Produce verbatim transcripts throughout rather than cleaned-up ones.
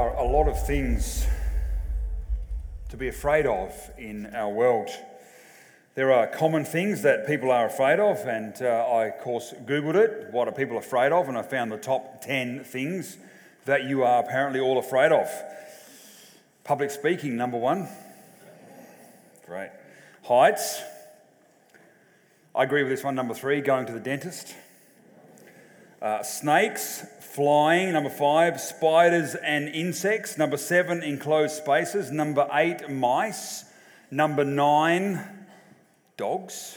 are a lot of things to be afraid of in our world. There are common things that people are afraid of, and uh, I, of course, Googled it, what are people afraid of, and I found the top ten things that you are apparently all afraid of. Public speaking, number one. Great. Heights. I agree with this one, number three, going to the dentist. Uh, snakes, flying, number five, spiders and insects, number seven, enclosed spaces, number eight, mice, number nine, dogs,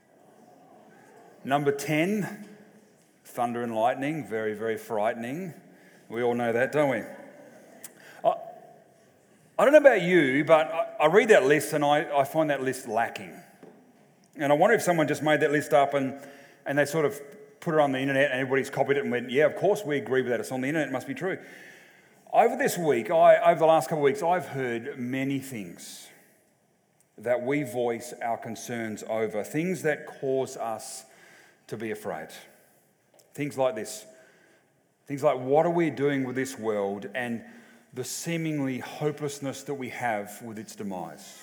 number ten, thunder and lightning, very, very frightening. We all know that, don't we? I, I don't know about you, but I, I read that list and I, I find that list lacking. And I wonder if someone just made that list up and, and they sort of put it on the internet and everybody's copied it and went, yeah, of course we agree with that. It's on the internet. It must be true. Over this week, I, over the last couple of weeks, I've heard many things that we voice our concerns over, things that cause us to be afraid. Things like this. Things like, what are we doing with this world and the seemingly hopelessness that we have with its demise?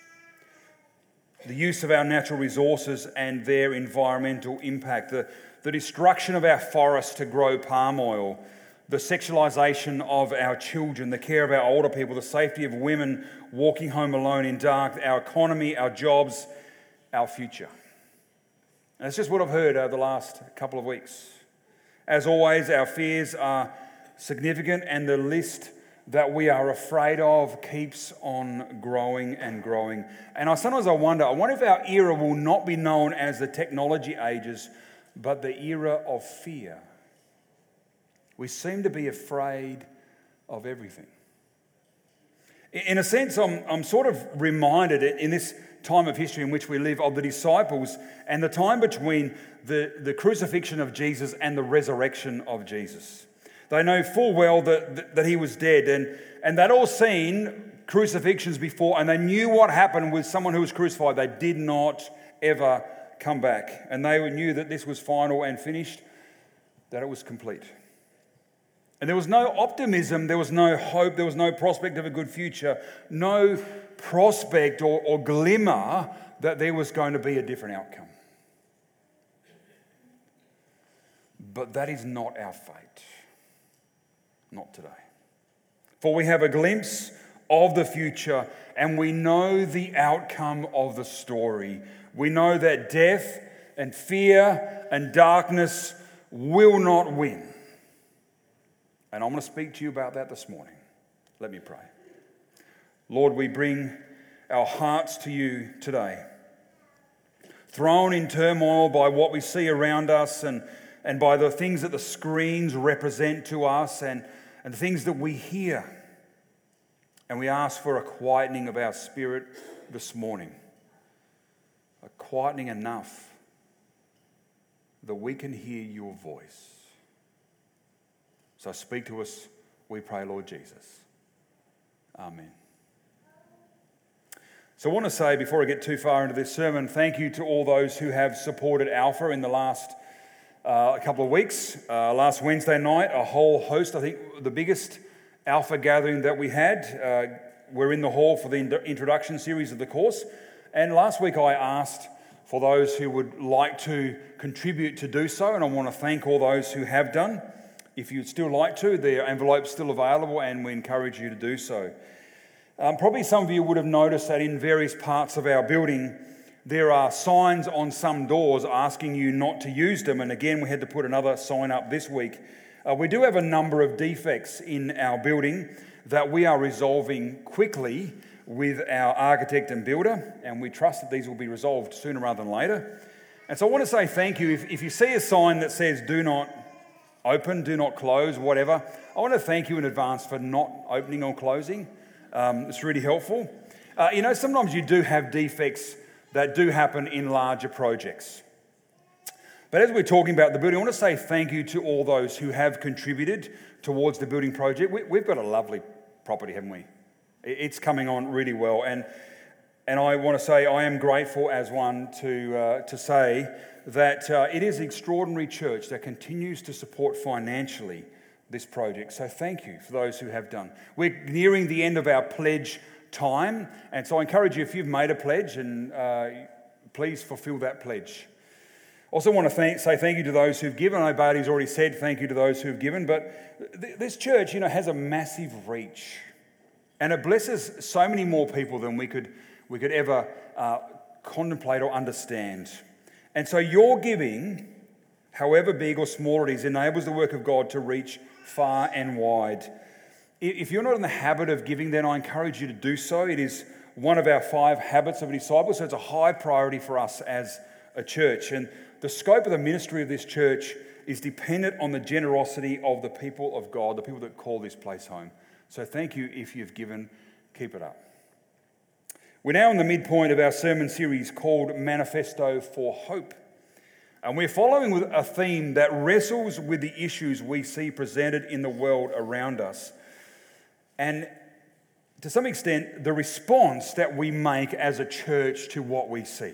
The use of our natural resources and their environmental impact, the, the destruction of our forests to grow palm oil, the sexualisation of our children, the care of our older people, the safety of women walking home alone in dark, our economy, our jobs, our future. And that's just what I've heard over the last couple of weeks. As always, our fears are significant and the list that we are afraid of keeps on growing and growing. And I sometimes I wonder, I wonder if our era will not be known as the technology ages, but the era of fear. We seem to be afraid of everything. In a sense, I'm, I'm sort of reminded in this time of history in which we live of the disciples and the time between the, the crucifixion of Jesus and the resurrection of Jesus. They know full well that, that he was dead, and, and they'd all seen crucifixions before, and they knew what happened with someone who was crucified. They did not ever come back, and they knew that this was final and finished, that it was complete. And there was no optimism, there was no hope, there was no prospect of a good future, no prospect or, or glimmer that there was going to be a different outcome. But that is not our fate. Not today. For we have a glimpse of the future and we know the outcome of the story. We know that death and fear and darkness will not win. And I'm going to speak to you about that this morning. Let me pray. Lord, we bring our hearts to you today. Thrown in turmoil by what we see around us and, and by the things that the screens represent to us and and the things that we hear. And we ask for a quietening of our spirit this morning. A quietening enough that we can hear your voice. So speak to us, we pray, Lord Jesus. Amen. So I want to say, before I get too far into this sermon, thank you to all those who have supported Alpha in the last Uh, a couple of weeks. Uh, last Wednesday night, a whole host, I think the biggest Alpha gathering that we had. Uh, we're in the hall for the introduction series of the course. And last week I asked for those who would like to contribute to do so, and I want to thank all those who have done. If you'd still like to, the envelope's still available and we encourage you to do so. Um, probably some of you would have noticed that in various parts of our building there are signs on some doors asking you not to use them. And again, we had to put another sign up this week. Uh, we do have a number of defects in our building that we are resolving quickly with our architect and builder. And we trust that these will be resolved sooner rather than later. And so I want to say thank you. If, if you see a sign that says do not open, do not close, whatever, I want to thank you in advance for not opening or closing. Um, it's really helpful. Uh, you know, sometimes you do have defects that do happen in larger projects. But as we're talking about the building, I want to say thank you to all those who have contributed towards the building project. We, we've got a lovely property, haven't we? It's coming on really well. And and I want to say I am grateful as one to, uh, to say that uh, it is an extraordinary church that continues to support financially this project. So thank you for those who have done. We're nearing the end of our pledge time, and so I encourage you, if you've made a pledge, and uh, please fulfill that pledge. Also want to thank, say thank you to those who've given. I know Barty's already said thank you to those who've given, but th- this church, you know, has a massive reach, and it blesses so many more people than we could we could ever uh, contemplate or understand. And so your giving, however big or small it is, enables the work of God to reach far and wide. If you're not in the habit of giving, then I encourage you to do so. It is one of our five habits of a disciple, so it's a high priority for us as a church. And the scope of the ministry of this church is dependent on the generosity of the people of God, the people that call this place home. So thank you if you've given. Keep it up. We're now in the midpoint of our sermon series called Manifesto for Hope. And we're following with a theme that wrestles with the issues we see presented in the world around us. And to some extent, the response that we make as a church to what we see.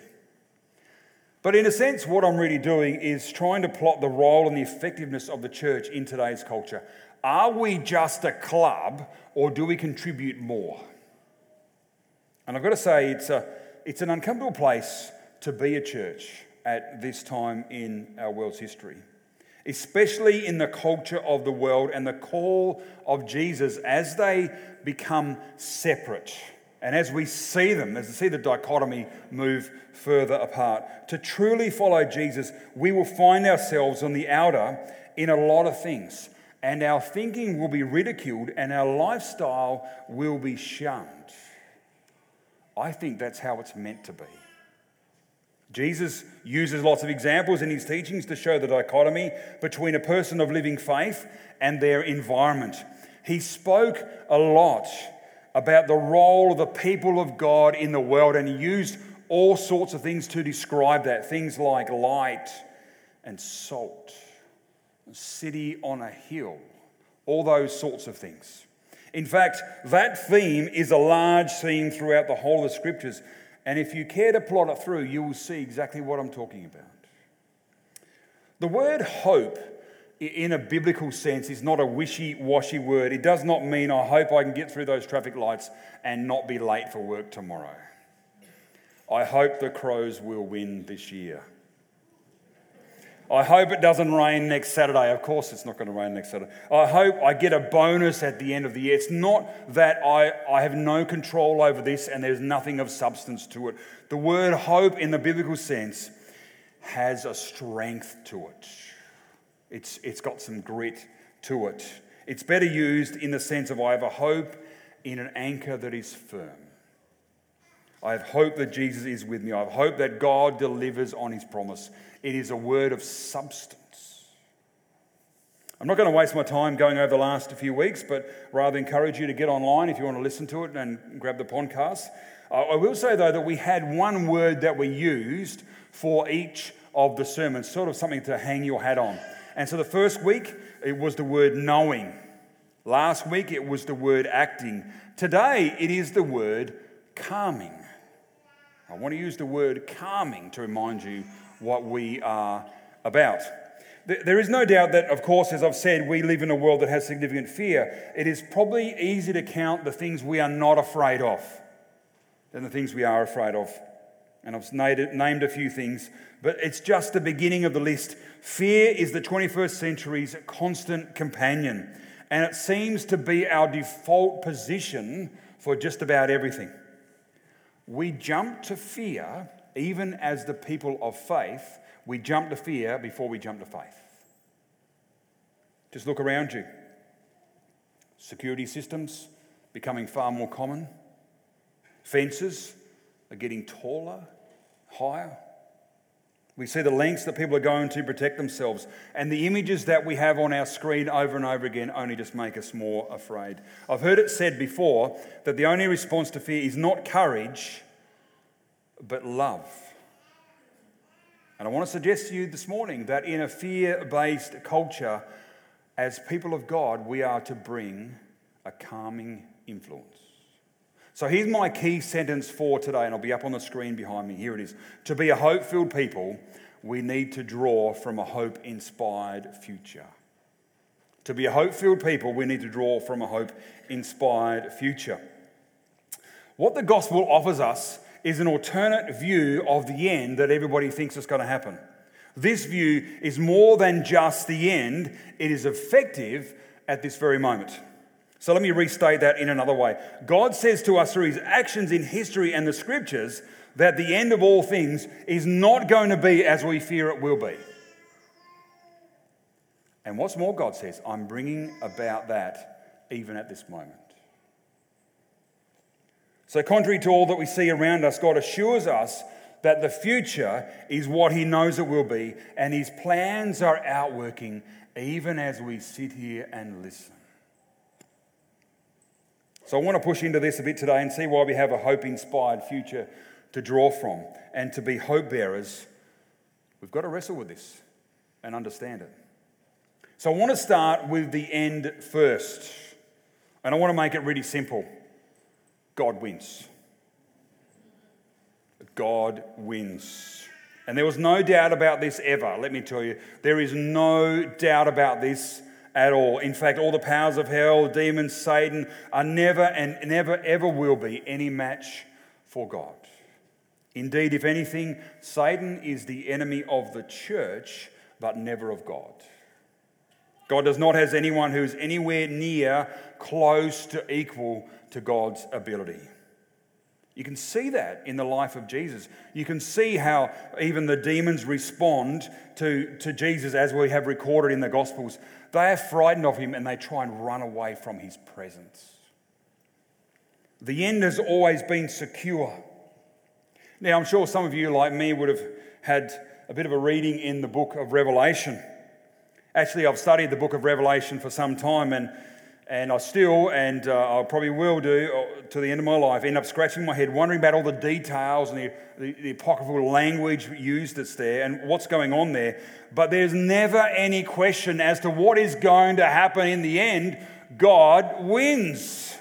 But in a sense, what I'm really doing is trying to plot the role and the effectiveness of the church in today's culture. Are we just a club, or do we contribute more? And I've got to say, it's a it's an uncomfortable place to be a church at this time in our world's history, especially in the culture of the world and the call of Jesus as they become separate. And as we see them, as we see the dichotomy move further apart, to truly follow Jesus, we will find ourselves on the outer in a lot of things. And our thinking will be ridiculed and our lifestyle will be shunned. I think that's how it's meant to be. Jesus uses lots of examples in his teachings to show the dichotomy between a person of living faith and their environment. He spoke a lot about the role of the people of God in the world, and he used all sorts of things to describe that. Things like light and salt, a city on a hill, all those sorts of things. In fact, that theme is a large theme throughout the whole of the Scriptures. And if you care to plot it through, you will see exactly what I'm talking about. The word hope, in a biblical sense, is not a wishy-washy word. It does not mean, I hope I can get through those traffic lights and not be late for work tomorrow. I hope the Crows will win this year. I hope it doesn't rain next Saturday. Of course it's not going to rain next Saturday. I hope I get a bonus at the end of the year. It's not that I, I have no control over this and there's nothing of substance to it. The word hope in the biblical sense has a strength to it. It's, it's got some grit to it. It's better used in the sense of I have a hope in an anchor that is firm. I have hope that Jesus is with me. I have hope that God delivers on his promise. It is a word of substance. I'm not going to waste my time going over the last few weeks, but rather encourage you to get online if you want to listen to it and grab the podcast. I will say, though, that we had one word that we used for each of the sermons, sort of something to hang your hat on. And so the first week, it was the word knowing. Last week, it was the word acting. Today, it is the word calming. I want to use the word calming to remind you what we are about. There is no doubt that, of course, as I've said, we live in a world that has significant fear. It is probably easy to count the things we are not afraid of than the things we are afraid of. And I've named a few things, but it's just the beginning of the list. Fear is the twenty-first century's constant companion, and it seems to be our default position for just about everything. We jump to fear, even as the people of faith, we jump to fear before we jump to faith. Just look around you. Security systems becoming far more common. Fences are getting taller, higher. We see the lengths that people are going to protect themselves, and the images that we have on our screen over and over again only just make us more afraid. I've heard it said before that the only response to fear is not courage, but love. And I want to suggest to you this morning that in a fear-based culture, as people of God, we are to bring a calming influence. So here's my key sentence for today, and it'll be up on the screen behind me. Here it is. To be a hope-filled people, we need to draw from a hope-inspired future. To be a hope-filled people, we need to draw from a hope-inspired future. What the gospel offers us is an alternate view of the end that everybody thinks is going to happen. This view is more than just the end. It is effective at this very moment. So let me restate that in another way. God says to us through his actions in history and the scriptures that the end of all things is not going to be as we fear it will be. And what's more, God says, I'm bringing about that even at this moment. So contrary to all that we see around us, God assures us that the future is what he knows it will be, and his plans are outworking even as we sit here and listen. So I want to push into this a bit today and see why we have a hope-inspired future to draw from. And to be hope bearers, we've got to wrestle with this and understand it. So I want to start with the end first. And I want to make it really simple. God wins. God wins. And there was no doubt about this ever, let me tell you. There is no doubt about this at all. In fact, all the powers of hell, demons, Satan, are never and never ever will be any match for God. Indeed, if anything, Satan is the enemy of the church, but never of God. God does not have anyone who is anywhere near close to equal to God's ability. You can see that in the life of Jesus. You can see how even the demons respond to, to Jesus as we have recorded in the Gospels. They are frightened of him and they try and run away from his presence. The end has always been secure. Now, I'm sure some of you, like me, would have had a bit of a reading in the book of Revelation. Actually, I've studied the book of Revelation for some time, and And I still, and uh, I probably will do uh, to the end of my life, end up scratching my head, wondering about all the details and the, the, the apocryphal language used that's there and what's going on there. But there's never any question as to what is going to happen in the end. God wins.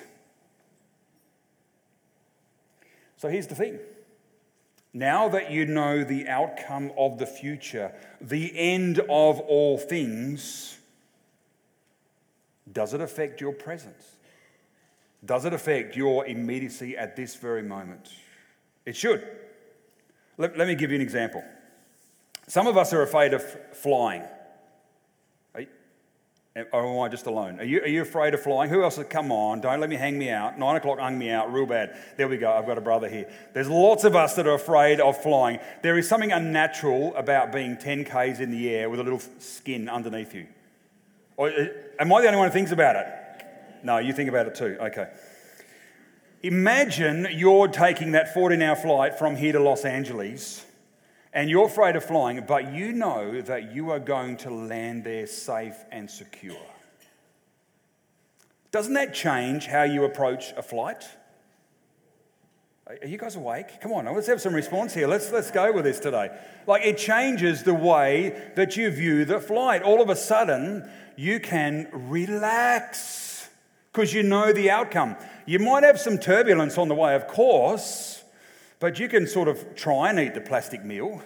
So here's the thing. Now that you know the outcome of the future, the end of all things, does it affect your presence? Does it affect your immediacy at this very moment? It should. Let, let me give you an example. Some of us are afraid of flying. Are you, or am I just alone? Are you, are you afraid of flying? Who else? Come on, don't let me hang me out. Nine o'clock hung me out real bad. There we go, I've got a brother here. There's lots of us that are afraid of flying. There is something unnatural about being ten kays in the air with a little skin underneath you. Or, am I the only one who thinks about it? No, you think about it too. Okay. Imagine you're taking that fourteen-hour flight from here to Los Angeles and you're afraid of flying, but you know that you are going to land there safe and secure. Doesn't that change how you approach a flight? Are you guys awake? Come on, let's have some response here. Let's let's go with this today. Like, it changes the way that you view the flight. All of a sudden, you can relax because you know the outcome. You might have some turbulence on the way, of course, but you can sort of try and eat the plastic meal.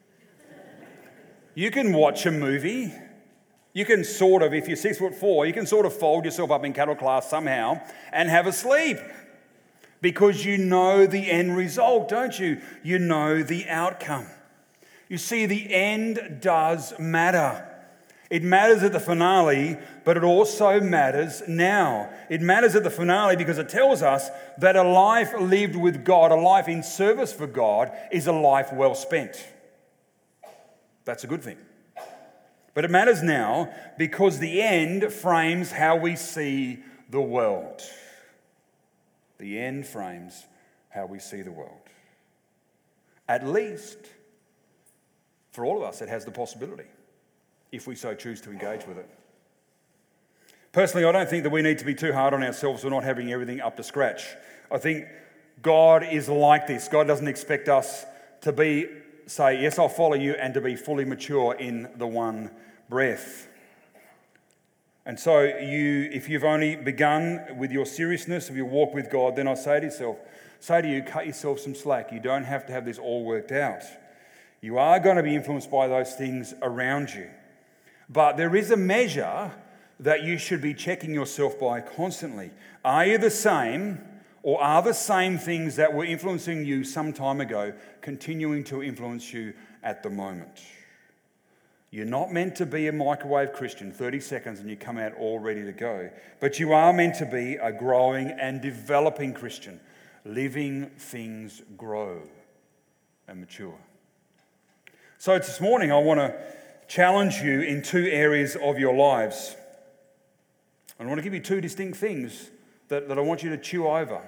You can watch a movie. You can sort of, if you're six foot four, you can sort of fold yourself up in cattle class somehow and have a sleep. Because you know the end result, don't you? You know the outcome. You see, the end does matter. It matters at the finale, but it also matters now. It matters at the finale because it tells us that a life lived with God, a life in service for God, is a life well spent. That's a good thing. But it matters now because the end frames how we see the world. The end frames how we see the world. At least, for all of us, it has the possibility, if we so choose to engage with it. Personally, I don't think that we need to be too hard on ourselves for not having everything up to scratch. I think God is like this. God doesn't expect us to be, say, yes, I'll follow you, and to be fully mature in the one breath. And so you, if you've only begun with your seriousness of your walk with God, then I say to yourself, say to you, cut yourself some slack. You don't have to have this all worked out. You are going to be influenced by those things around you. But there is a measure that you should be checking yourself by constantly. Are you the same, or are the same things that were influencing you some time ago continuing to influence you at the moment? You're not meant to be a microwave Christian, thirty seconds and you come out all ready to go. But you are meant to be a growing and developing Christian. Living things grow and mature. So this morning I want to challenge you in two areas of your lives. I want to give you two distinct things that, that I want you to chew over.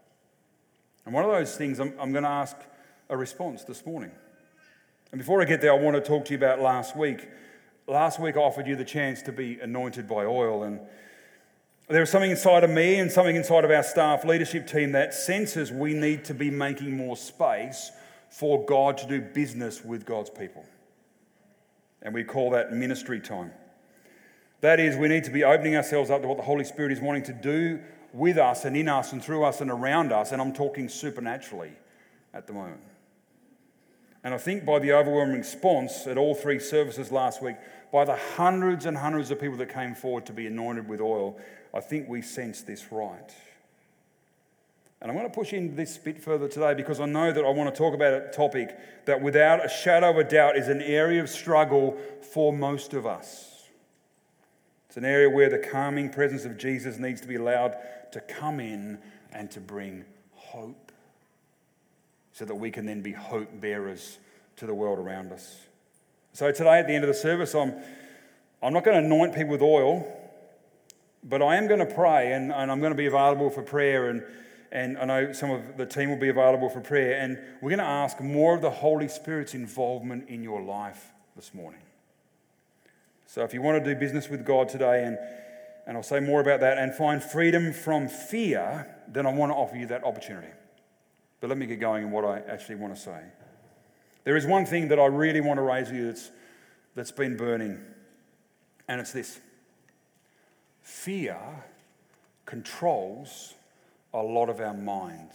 And one of those things I'm, I'm going to ask a response this morning. And before I get there, I want to talk to you about last week. Last week I offered you the chance to be anointed by oil, and there was something inside of me and something inside of our staff leadership team that senses we need to be making more space for God to do business with God's people. And we call that ministry time. That is, we need to be opening ourselves up to what the Holy Spirit is wanting to do with us and in us and through us and around us, and I'm talking supernaturally at the moment. And I think by the overwhelming response at all three services last week, by the hundreds and hundreds of people that came forward to be anointed with oil, I think we sensed this right. And I'm going to push into this a bit further today because I know that I want to talk about a topic that without a shadow of a doubt is an area of struggle for most of us. It's an area where the calming presence of Jesus needs to be allowed to come in and to bring hope, so that we can then be hope bearers to the world around us. So today at the end of the service, I'm, I'm not going to anoint people with oil, but I am going to pray, and, and I'm going to be available for prayer, and, and I know some of the team will be available for prayer, and we're going to ask more of the Holy Spirit's involvement in your life this morning. So if you want to do business with God today, and, and I'll say more about that, and find freedom from fear, then I want to offer you that opportunity. But let me get going on what I actually want to say. There is one thing that I really want to raise with you that's, that's been burning, and it's this. Fear controls a lot of our minds.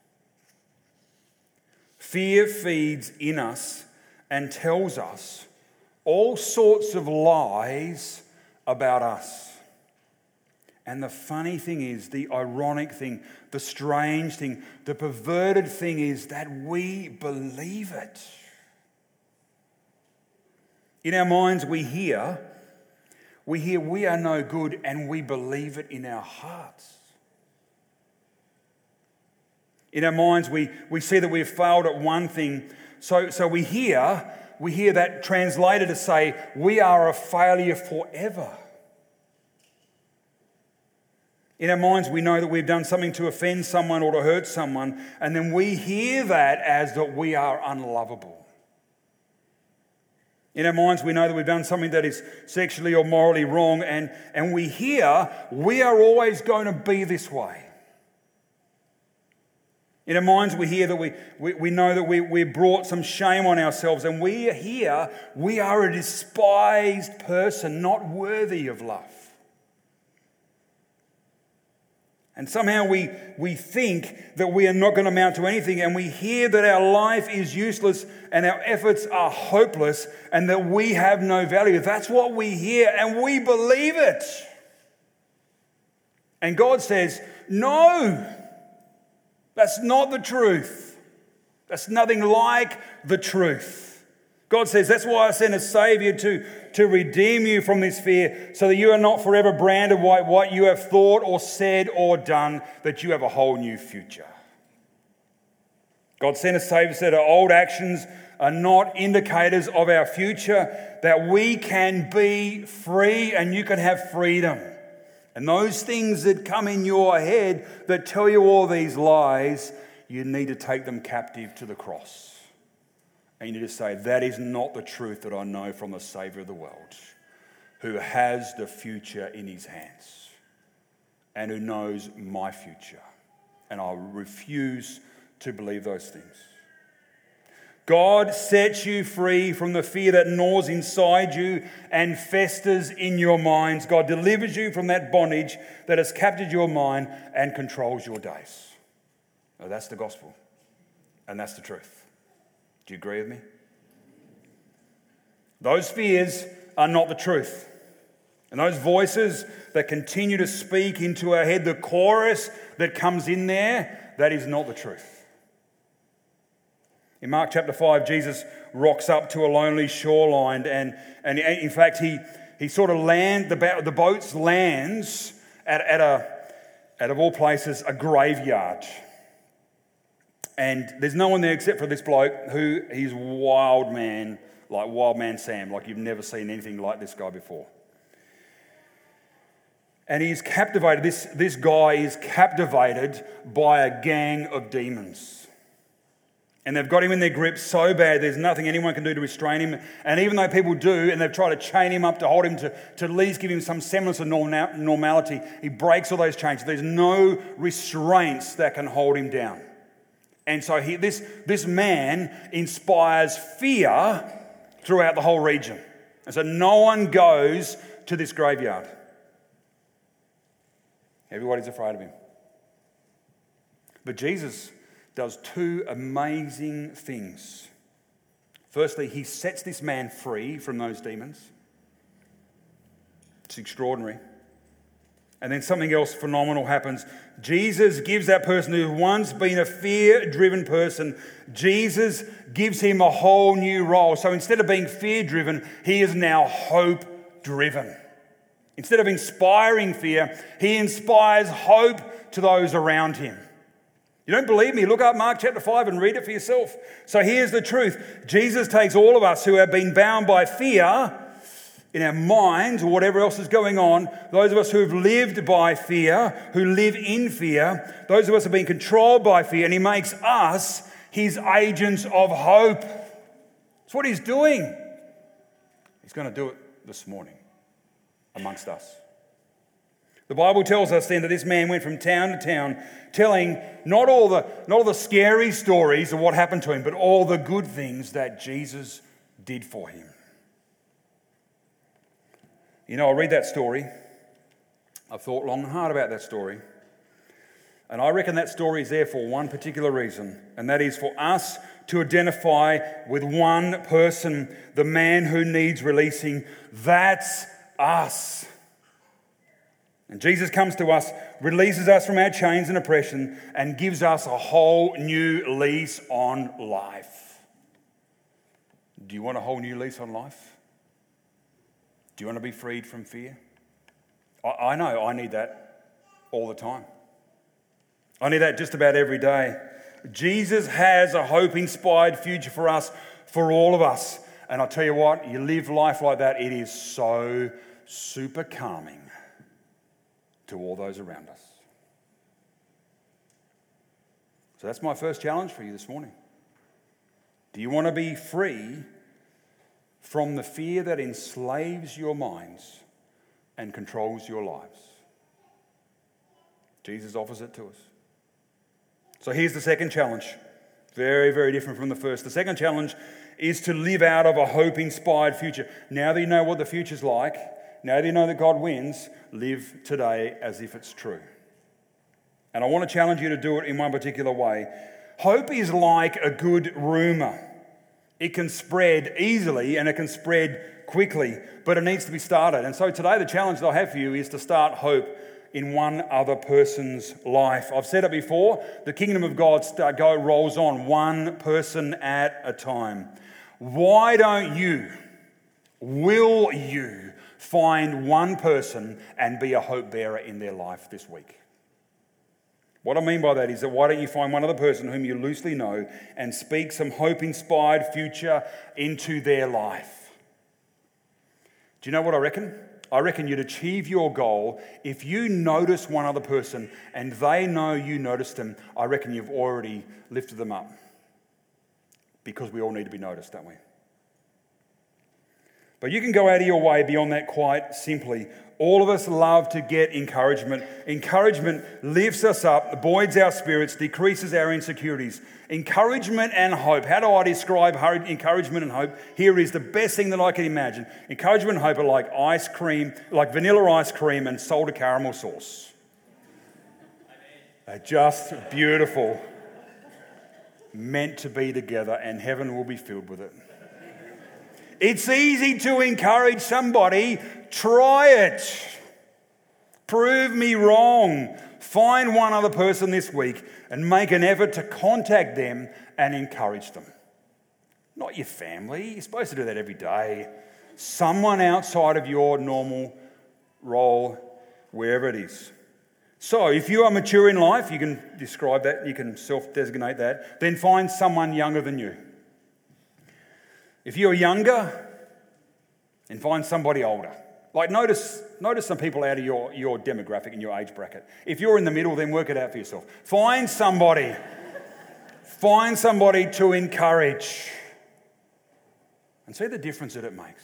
Fear feeds in us and tells us all sorts of lies about us. And the funny thing is, the ironic thing, the strange thing, the perverted thing is that we believe it. In our minds we hear, we hear we are no good, and we believe it in our hearts. In our minds we, we see that we've failed at one thing, so, so we hear, we hear that translated to say we are a failure forever. In our minds, we know that we've done something to offend someone or to hurt someone, and then we hear that as that we are unlovable. In our minds, we know that we've done something that is sexually or morally wrong, and, and we hear we are always going to be this way. In our minds, we hear that we, we, we know that we, we brought some shame on ourselves, and we hear we are a despised person, not worthy of love. And somehow we, we think that we are not going to amount to anything, and we hear that our life is useless and our efforts are hopeless and that we have no value. That's what we hear, and we believe it. And God says, no, that's not the truth. That's nothing like the truth. God says, that's why I sent a Saviour to, to redeem you from this fear, so that you are not forever branded by what you have thought or said or done, that you have a whole new future. God sent a Saviour so that our old actions are not indicators of our future, that we can be free and you can have freedom. And those things that come in your head that tell you all these lies, you need to take them captive to the cross. And you need to say, that is not the truth that I know from the Saviour of the world, who has the future in his hands and who knows my future. And I refuse to believe those things. God sets you free from the fear that gnaws inside you and festers in your minds. God delivers you from that bondage that has captured your mind and controls your days. Now, that's the gospel, and that's the truth. Do you agree with me? Those fears are not the truth. And those voices that continue to speak into our head, the chorus that comes in there, that is not the truth. In Mark chapter five, Jesus rocks up to a lonely shoreline, and, and in fact, he, he sort of land, the, the boat lands at, at a, out of all places, a graveyard. And there's no one there except for this bloke who he's wild man, like wild man Sam, like you've never seen anything like this guy before. And he's captivated, this, this guy is captivated by a gang of demons. And they've got him in their grip so bad, there's nothing anyone can do to restrain him. And even though people do, and they've tried to chain him up to hold him, to, to at least give him some semblance of normality, he breaks all those chains. There's no restraints that can hold him down. And so he, this, this man inspires fear throughout the whole region. And so no one goes to this graveyard. Everybody's afraid of him. But Jesus does two amazing things. Firstly, he sets this man free from those demons. It's extraordinary. And then something else phenomenal happens. Jesus gives that person who's once been a fear-driven person, Jesus gives him a whole new role. So instead of being fear-driven, he is now hope-driven. Instead of inspiring fear, he inspires hope to those around him. You don't believe me? Look up Mark chapter five and read it for yourself. So here's the truth. Jesus takes all of us who have been bound by fear in our minds or whatever else is going on, those of us who have lived by fear, who live in fear, those of us who have been controlled by fear, and he makes us his agents of hope. That's what he's doing. He's going to do it this morning amongst us. The Bible tells us then that this man went from town to town telling not all the, not all the scary stories of what happened to him, but all the good things that Jesus did for him. You know, I read that story. I've thought long and hard about that story. And I reckon that story is there for one particular reason, and that is for us to identify with one person, the man who needs releasing. That's us. And Jesus comes to us, releases us from our chains and oppression, and gives us a whole new lease on life. Do you want a whole new lease on life? Do you want to be freed from fear? I, I know I need that all the time. I need that just about every day. Jesus has a hope-inspired future for us, for all of us. And I'll tell you what, you live life like that, it is so super calming to all those around us. So that's my first challenge for you this morning. Do you want to be free from the fear that enslaves your minds and controls your lives? Jesus offers it to us. So here's the second challenge. Very, very different from the first. The second challenge is to live out of a hope-inspired future. Now that you know what the future's like, now that you know that God wins, live today as if it's true. And I want to challenge you to do it in one particular way. Hope is like a good rumour. It can spread easily and it can spread quickly, but it needs to be started. And so today the challenge that I have for you is to start hope in one other person's life. I've said it before, the kingdom of God start, go rolls on one person at a time. Why don't you, will you find one person and be a hope bearer in their life this week? What I mean by that is that why don't you find one other person whom you loosely know and speak some hope-inspired future into their life? Do you know what I reckon? I reckon you'd achieve your goal if you notice one other person and they know you noticed them. I reckon you've already lifted them up, because we all need to be noticed, don't we? But you can go out of your way beyond that quite simply. All of us love to get encouragement. Encouragement lifts us up, buoys our spirits, decreases our insecurities. Encouragement and hope. How do I describe encouragement and hope? Here is the best thing that I can imagine. Encouragement and hope are like ice cream, like vanilla ice cream and salted caramel sauce. They're just beautiful. Meant to be together, and heaven will be filled with it. It's easy to encourage somebody. Try it. Prove me wrong. Find one other person this week and make an effort to contact them and encourage them. Not your family. You're supposed to do that every day. Someone outside of your normal role, wherever it is. So if you are mature in life, you can describe that, you can self-designate that, then find someone younger than you. If you're younger, then find somebody older. Like notice, notice some people out of your, your demographic and your age bracket. If you're in the middle, then work it out for yourself. Find somebody. Find somebody to encourage. And see the difference that it makes.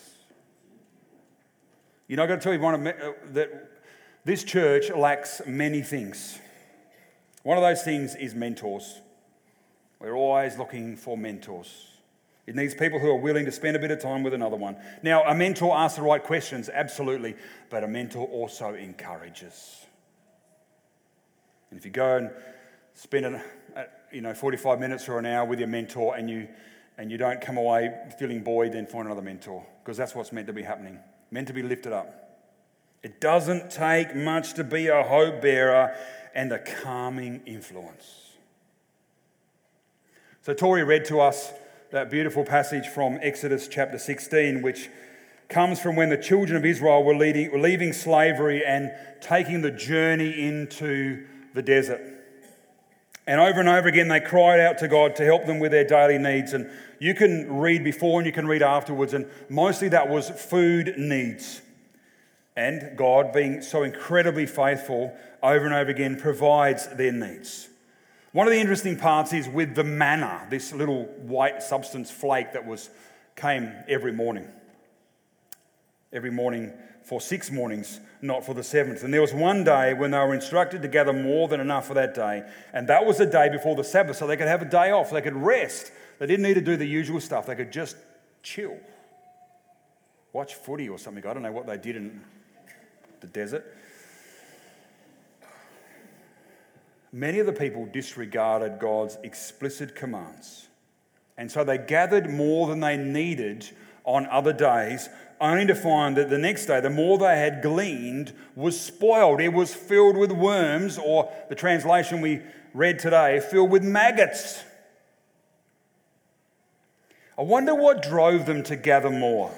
You know, I've got to tell you one of, uh, that this church lacks many things. One of those things is mentors. We're always looking for mentors. It needs people who are willing to spend a bit of time with another one. Now, a mentor asks the right questions, absolutely, but a mentor also encourages. And if you go and spend an, you know, forty-five minutes or an hour with your mentor and you and you don't come away feeling buoyed, then find another mentor, because that's what's meant to be happening, meant to be lifted up. It doesn't take much to be a hope bearer and a calming influence. So Tori read to us that beautiful passage from Exodus chapter sixteen, which comes from when the children of Israel were, leading, were leaving slavery and taking the journey into the desert. And over and over again, they cried out to God to help them with their daily needs. And you can read before and you can read afterwards, and mostly that was food needs. And God, being so incredibly faithful, over and over again provides their needs. One of the interesting parts is with the manna, this little white substance flake that was came every morning. Every morning for six mornings, not for the seventh. And there was one day when they were instructed to gather more than enough for that day, and that was the day before the Sabbath, so they could have a day off, they could rest. They didn't need to do the usual stuff, they could just chill. Watch footy or something, I don't know what they did in the desert. Many of the people disregarded God's explicit commands. And so they gathered more than they needed on other days, only to find that the next day, the more they had gleaned was spoiled. It was filled with worms, or the translation we read today, filled with maggots. I wonder what drove them to gather more.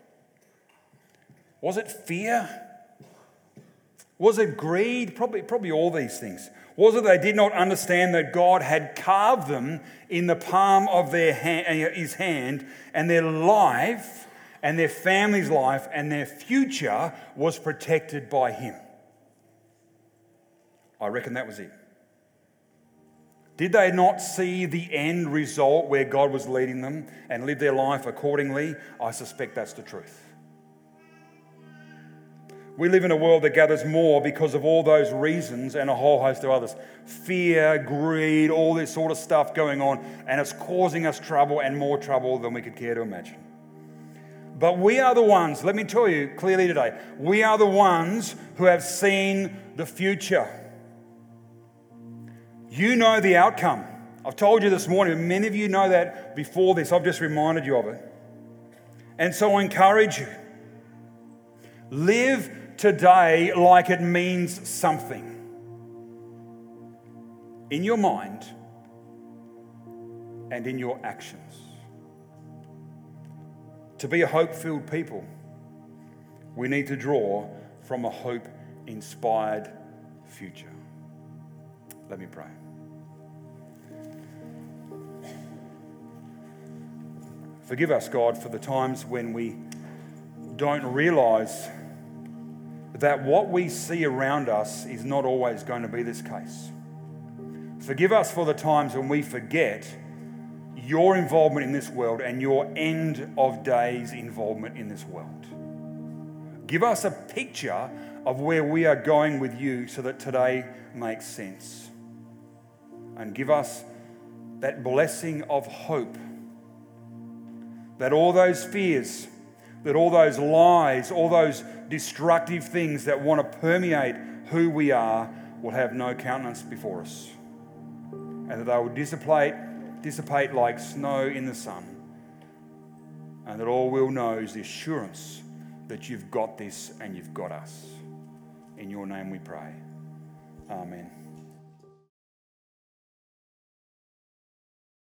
Was it fear? Was it greed? Probably, probably all these things. Was it they did not understand that God had carved them in the palm of their hand, his hand, and their life and their family's life and their future was protected by him? I reckon that was it. Did they not see the end result where God was leading them and live their life accordingly? I suspect that's the truth. We live in a world that gathers more because of all those reasons and a whole host of others. Fear, greed, all this sort of stuff going on, and it's causing us trouble and more trouble than we could care to imagine. But we are the ones, let me tell you clearly today, we are the ones who have seen the future. You know the outcome. I've told you this morning, many of you know that before this, I've just reminded you of it. And so I encourage you, live today like it means something in your mind and in your actions. To be a hope-filled people, we need to draw from a hope-inspired future. Let me pray. Forgive us, God, for the times when we don't realise that what we see around us is not always going to be this case. Forgive us for the times when we forget your involvement in this world and your end of days involvement in this world. Give us a picture of where we are going with you so that today makes sense. And give us that blessing of hope that all those fears, that all those lies, all those destructive things that want to permeate who we are will have no countenance before us. And that they will dissipate, dissipate like snow in the sun. and that all we'll know is the assurance that you've got this and you've got us. In your name we pray. Amen.